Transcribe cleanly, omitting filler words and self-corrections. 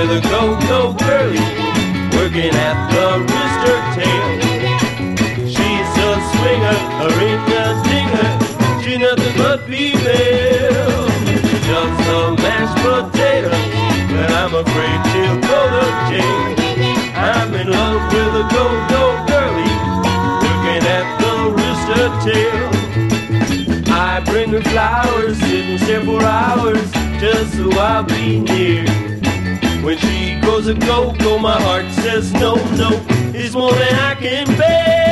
with a go-go girlie, working at the rooster tail. She's a swinger, a ring-a-dinger, she's nothing but female. Just a mashed potato, but I'm afraid she'll go to jail. I'm in love with a go-go girlie, working at the rooster tail. I bring her flowers, sit and stare for hours, just so I'll be near. When she goes a go-go, my heart says no, no, it's more than I can bear.